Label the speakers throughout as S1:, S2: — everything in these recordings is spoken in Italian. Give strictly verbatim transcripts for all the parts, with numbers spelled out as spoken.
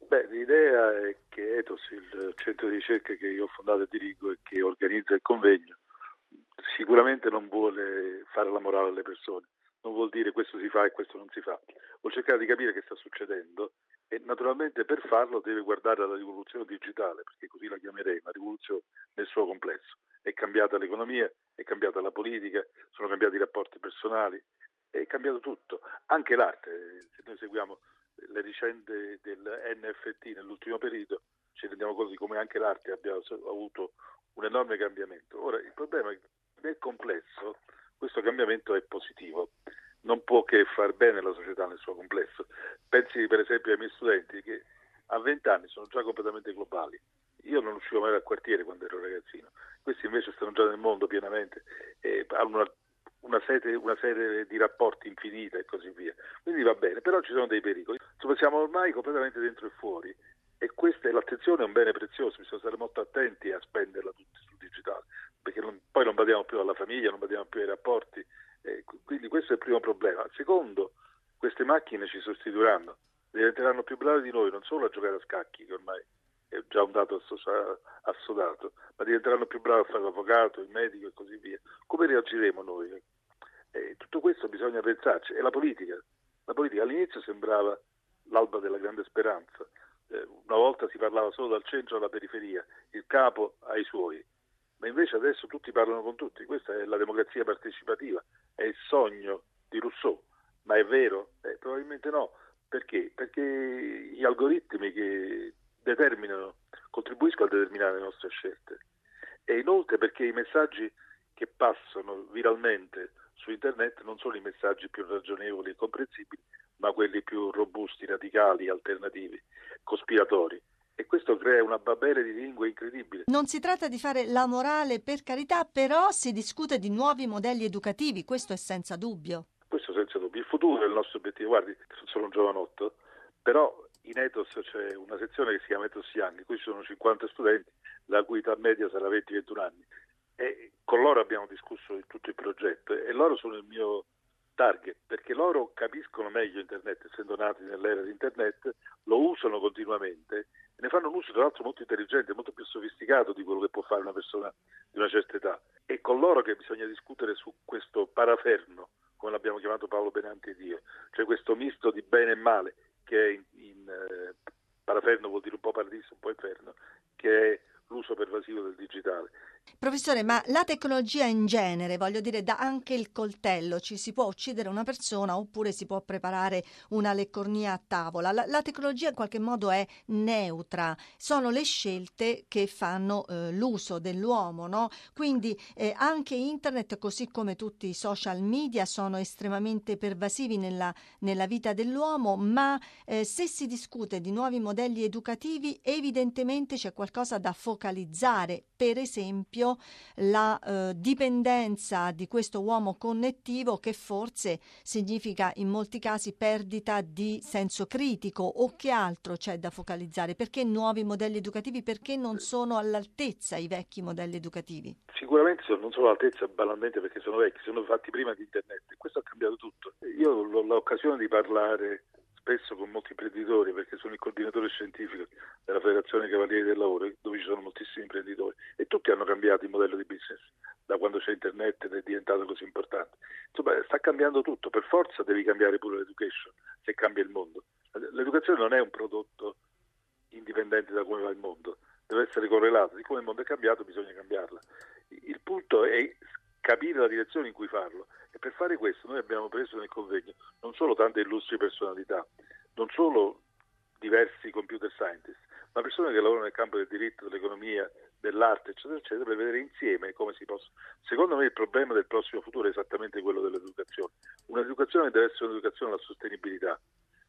S1: Beh, l'idea è che Ethos, il centro di ricerca che io ho fondato e dirigo e che organizza il convegno, sicuramente non vuole fare la morale alle persone, non vuol dire questo si fa e questo non si fa, vuol cercare di capire che sta succedendo e naturalmente per farlo deve guardare alla rivoluzione digitale, perché così la chiamerei, una rivoluzione nel suo complesso. È cambiata l'economia, è cambiata la politica, sono cambiati i rapporti personali, è cambiato tutto, anche l'arte. Se noi seguiamo le vicende del N F T nell'ultimo periodo ci rendiamo conto di come anche l'arte abbia avuto un enorme cambiamento. Ora, il problema è che nel complesso questo cambiamento è positivo, non può che far bene alla società nel suo complesso. Pensi per esempio ai miei studenti che a venti anni sono già completamente globali. Io non uscivo mai dal quartiere quando ero ragazzino, questi invece stanno già nel mondo pienamente e hanno una, una, serie, una serie di rapporti infinita e così via. Quindi va bene, però ci sono dei pericoli. Insomma, siamo ormai completamente dentro e fuori e questa, l'attenzione è un bene prezioso, bisogna stare molto attenti a spenderla tutti sul digitale, perché non, poi non badiamo più alla famiglia, non badiamo più ai rapporti, eh, quindi questo è il primo problema. Secondo, queste macchine ci sostituiranno, diventeranno più bravi di noi non solo a giocare a scacchi, che ormai è già un dato assodato, ma diventeranno più bravi a fare l'avvocato, il medico e così via. Come reagiremo noi? Eh, tutto questo bisogna pensarci. E la politica? La politica all'inizio sembrava l'alba della grande speranza. Eh, una volta si parlava solo dal centro alla periferia, il capo ai suoi, ma invece adesso tutti parlano con tutti. Questa è la democrazia partecipativa, è il sogno di Rousseau, ma è vero? Eh, probabilmente no. Perché? Perché gli algoritmi che determinano, contribuiscono a determinare le nostre scelte e inoltre perché i messaggi che passano viralmente su internet non sono i messaggi più ragionevoli e comprensibili, ma quelli più robusti, radicali, alternativi, cospiratori. E questo crea una babele di lingue incredibile.
S2: Non si tratta di fare la morale, per carità, però si discute di nuovi modelli educativi, questo è senza dubbio.
S1: Questo senza dubbio. Il futuro è il nostro obiettivo. Guardi, sono un giovanotto, però in Ethos c'è una sezione che si chiama Ethos Young, in cui ci sono cinquanta studenti, la cui età media sarà venti ventuno anni. E con loro abbiamo discusso di tutto il progetto e loro sono il mio target, perché loro capiscono meglio internet, essendo nati nell'era di internet, lo usano continuamente e ne fanno un uso tra l'altro molto intelligente, molto più sofisticato di quello che può fare una persona di una certa età. È con loro che bisogna discutere su questo paraferno, come l'abbiamo chiamato Paolo Benanti ed io, cioè questo misto di bene e male, che è in, in eh, paraferno vuol dire un po' paradiso, un po' inferno, che è l'uso pervasivo del digitale.
S2: Professore, ma la tecnologia in genere, voglio dire, dà anche il coltello, ci si può uccidere una persona oppure si può preparare una leccornia a tavola. La, la tecnologia in qualche modo è neutra, sono le scelte che fanno eh, l'uso dell'uomo, no? Quindi eh, anche internet, così come tutti i social media, sono estremamente pervasivi nella, nella vita dell'uomo, ma eh, se si discute di nuovi modelli educativi, evidentemente c'è qualcosa da focalizzare, per esempio la eh, dipendenza di questo uomo connettivo che forse significa in molti casi perdita di senso critico, o che altro c'è da focalizzare? Perché nuovi modelli educativi? Perché non sono all'altezza i vecchi modelli educativi?
S1: Sicuramente non sono all'altezza banalmente perché sono vecchi, sono fatti prima di internet e questo ha cambiato tutto. Io ho l'occasione di parlare spesso con molti imprenditori perché sono il coordinatore scientifico della Federazione Cavalieri del Lavoro, dove ci sono moltissimi imprenditori e tutti hanno cambiato il modello di business da quando c'è internet ed è diventato così importante. Insomma, sta cambiando tutto, per forza devi cambiare pure l'education se cambia il mondo. L'educazione non è un prodotto indipendente da come va il mondo, deve essere correlato, siccome il mondo è cambiato bisogna cambiarla. Il punto è capire la direzione in cui farlo e per fare questo noi abbiamo preso nel convegno non solo tante illustri personalità, non solo diversi computer scientist, ma persone che lavorano nel campo del diritto, dell'economia, dell'arte, eccetera, eccetera, per vedere insieme come si possa. Secondo me il problema del prossimo futuro è esattamente quello dell'educazione. Un'educazione deve essere un'educazione alla sostenibilità,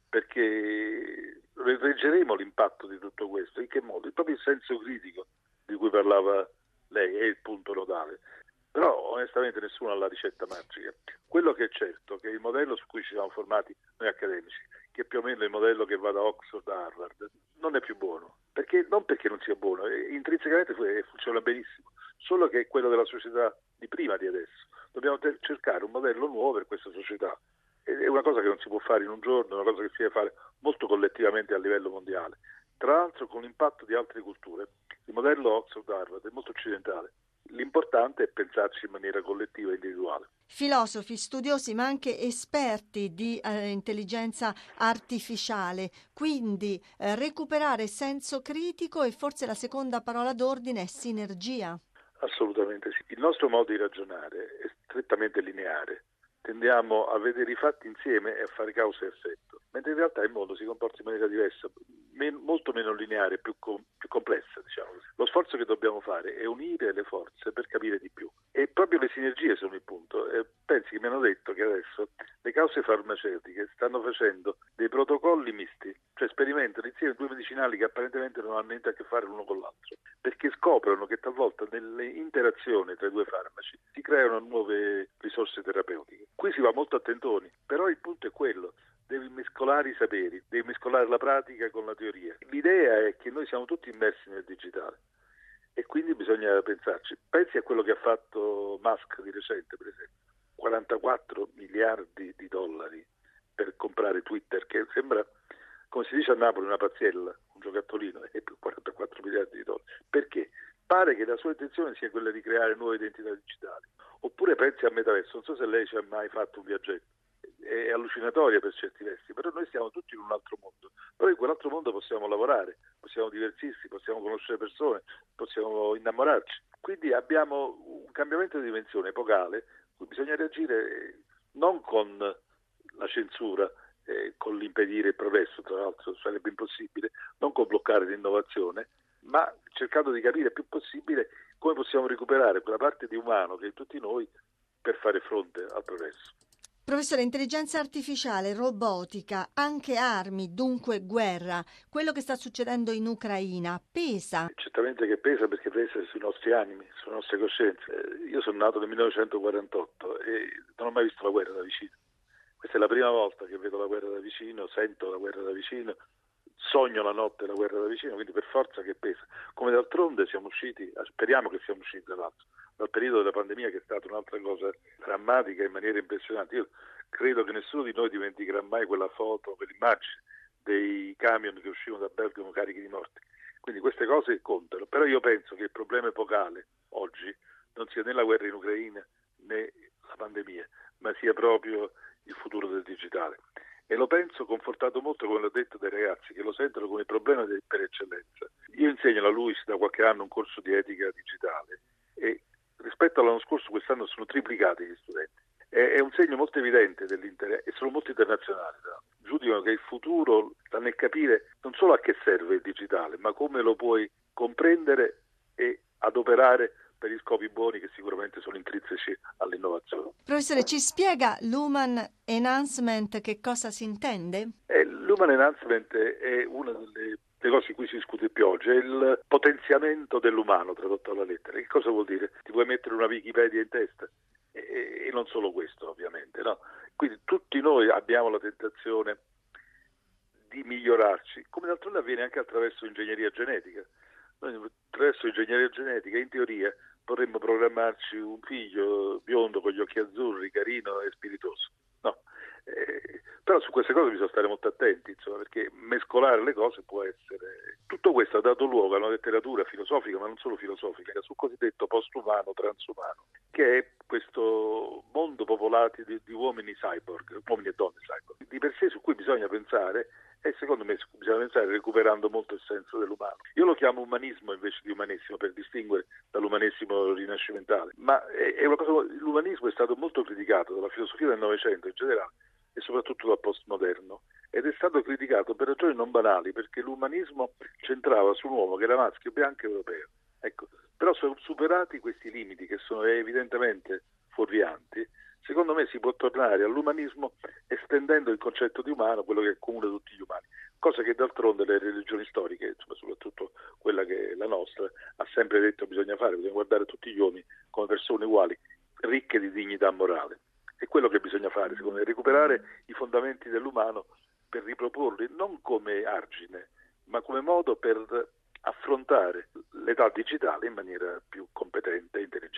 S1: perché reggeremo l'impatto di tutto questo. In che modo? Il proprio senso critico di cui parlava lei è il punto nodale. Però onestamente nessuno ha la ricetta magica. Quello che è certo è che il modello su cui ci siamo formati noi accademici, che è più o meno il modello che va da Oxford a Harvard, non è più buono. Perché, non perché non sia buono, intrinsecamente funziona benissimo, solo che è quello della società di prima di adesso. Dobbiamo te- cercare un modello nuovo per questa società. È una cosa che non si può fare in un giorno, è una cosa che si deve fare molto collettivamente a livello mondiale. tra l'altro con l'impatto di altre culture. Il modello Oxford-Harvard è molto occidentale. L'importante è pensarci in maniera collettiva e individuale.
S2: Filosofi, studiosi, ma anche esperti di eh, intelligenza artificiale, quindi eh, recuperare senso critico e forse la seconda parola d'ordine è sinergia.
S1: Assolutamente sì. Il nostro modo di ragionare è strettamente lineare. Tendiamo a vedere i fatti insieme e a fare causa e effetto, mentre in realtà il mondo si comporta in maniera diversa, men- molto meno lineare, più, com- più complessa, diciamo così. Lo sforzo che dobbiamo fare è unire le forze per capire di più. E proprio le sinergie sono il punto. E pensi che mi hanno detto che adesso le case farmaceutiche stanno facendo dei protocolli misti, cioè sperimentano insieme due medicinali che apparentemente non hanno niente a che fare l'uno con l'altro, perché scoprono che talvolta nelle interazioni tra i due farmaci si creano nuove risorse terapeutiche. Qui si va molto a tentoni, però il punto è quello. Devi mescolare i saperi, devi mescolare la pratica con la teoria. L'idea è che noi siamo tutti immersi nel digitale e quindi bisogna pensarci. Pensi a quello che ha fatto Musk di recente, per esempio, quarantaquattro miliardi di dollari per comprare Twitter, che sembra, come si dice a Napoli, una pazziella, un giocattolino, e più quarantaquattro miliardi di dollari. Perché? Pare che la sua intenzione sia quella di creare nuove identità digitali. Oppure pensi al metaverso, non so se lei ci ha mai fatto un viaggetto, è allucinatoria per certi versi, però noi stiamo tutti in un altro mondo, però in quell'altro mondo possiamo lavorare, possiamo divertirsi, possiamo conoscere persone, possiamo innamorarci, quindi abbiamo un cambiamento di dimensione epocale, cui bisogna reagire non con la censura, eh, con l'impedire il progresso, tra l'altro sarebbe impossibile, non con bloccare l'innovazione, ma cercando di capire il più possibile come possiamo recuperare quella parte di umano che è in tutti noi per fare fronte al progresso.
S2: Professore, intelligenza artificiale, robotica, anche armi, dunque guerra, quello che sta succedendo in Ucraina pesa?
S1: Certamente che pesa, perché pesa sui nostri animi, sulle nostre coscienze. Eh, io sono nato nel millenovecentoquarantotto e non ho mai visto la guerra da vicino. Questa è la prima volta che vedo la guerra da vicino, sento la guerra da vicino, sogno la notte la guerra da vicino, quindi per forza che pesa. Come d'altronde siamo usciti, speriamo che siamo usciti dall'altro, dal periodo della pandemia, che è stata un'altra cosa drammatica in maniera impressionante. Io credo che nessuno di noi dimenticherà mai quella foto, quell'immagine dei camion che uscivano da Bergamo carichi di morti. Quindi queste cose contano, però io penso che il problema epocale oggi non sia né la guerra in Ucraina né la pandemia, ma sia proprio il futuro del digitale. E lo penso confortato molto, come l'ho detto, dai ragazzi che lo sentono come il problema per eccellenza. Io insegno alla LUISS da qualche anno un corso di etica digitale e rispetto all'anno scorso quest'anno sono triplicati gli studenti. È, è un segno molto evidente dell'interesse e sono molto internazionali. No? Giudicano che il futuro sta nel capire non solo a che serve il digitale, ma come lo puoi comprendere e adoperare per gli scopi buoni che sicuramente sono intrinseci all'innovazione.
S2: Professore, ci spiega l'human enhancement, che cosa si intende?
S1: Eh, l'human enhancement è una delle, delle cose di cui si discute più oggi, è il potenziamento dell'umano tradotto alla lettera. Che cosa vuol dire? Ti puoi mettere una Wikipedia in testa? E, e non solo questo, ovviamente, no? Quindi tutti noi abbiamo la tentazione di migliorarci, come d'altronde avviene anche attraverso ingegneria genetica. Noi attraverso ingegneria genetica, in teoria, vorremmo programmarci un figlio biondo con gli occhi azzurri, carino e spiritoso. No. Eh, però su queste cose bisogna stare molto attenti, insomma, perché mescolare le cose può essere... Tutto questo ha dato luogo a una letteratura filosofica, ma non solo filosofica, sul cosiddetto postumano, transumano, che è questo mondo popolato di, di uomini cyborg, uomini e donne cyborg, di per sé, su cui bisogna pensare. E secondo me bisogna pensare recuperando molto il senso dell'umano. Io lo chiamo umanismo invece di umanesimo, per distinguere dall'umanesimo rinascimentale. Ma è, è una cosa, l'umanismo è stato molto criticato dalla filosofia del Novecento in generale e soprattutto dal postmoderno. Ed è stato criticato per ragioni non banali, perché l'umanismo centrava su un uomo che era maschio, bianco e europeo. Ecco, però sono superati questi limiti che sono evidentemente fuorvianti. Secondo me si può tornare all'umanismo estendendo il concetto di umano, quello che accomuna tutti gli umani, cosa che d'altronde le religioni storiche, insomma, soprattutto quella che è la nostra, ha sempre detto bisogna fare, bisogna guardare tutti gli uomini come persone uguali, ricche di dignità morale. È quello che bisogna fare, secondo me, recuperare i fondamenti dell'umano per riproporli non come argine, ma come modo per affrontare l'età digitale in maniera più competente e intelligente.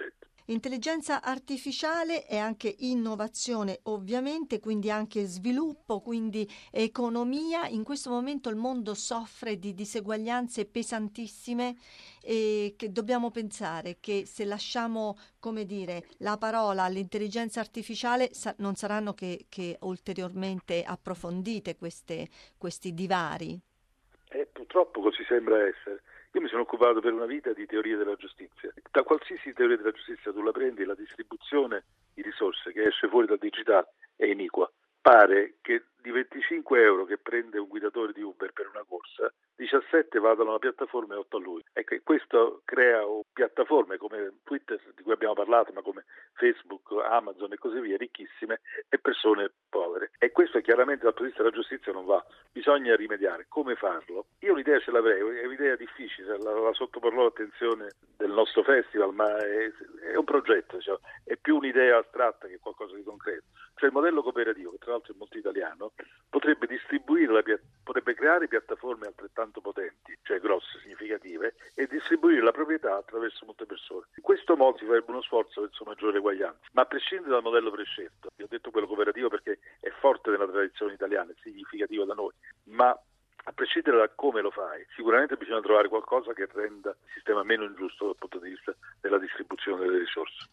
S2: intelligenza artificiale è anche innovazione, ovviamente, quindi anche sviluppo, quindi economia. In questo momento il mondo soffre di diseguaglianze pesantissime e che dobbiamo pensare che se lasciamo, come dire, la parola all'intelligenza artificiale sa- non saranno che, che ulteriormente approfondite queste, questi divari.
S1: E purtroppo così sembra essere. Io mi sono occupato per una vita di teoria della giustizia. Da qualsiasi teoria della giustizia tu la prendi, la distribuzione di risorse che esce fuori dal digitale è iniqua. Pare che di venticinque euro che prende un guidatore di Uber per una corsa, diciassette vadano alla piattaforma e otto a lui. Ecco, e questo crea piattaforme come Twitter, di cui abbiamo parlato, ma come Facebook, Amazon e così via, ricchissime, e persone povere. E questo chiaramente dal punto di vista della giustizia non va. Bisogna rimediare. Come farlo? Io un'idea ce l'avrei, è un'idea difficile, la, la sottoporrò all'attenzione del nostro festival, ma è, è un progetto, diciamo, è più un'idea astratta che qualcosa di concreto. Cioè il modello cooperativo, che tra l'altro è molto italiano, potrebbe distribuire la, potrebbe creare piattaforme altrettanto potenti, cioè grosse, significative, e distribuire la proprietà attraverso molte persone. In questo modo si farebbe uno sforzo verso maggiore eguaglianza, ma a prescindere dal modello prescelto. Io ho detto quello cooperativo perché è forte nella tradizione italiana, è significativo da noi, ma a prescindere da come lo fai, sicuramente bisogna trovare qualcosa che renda il sistema meno ingiusto dal punto di vista della distribuzione delle risorse.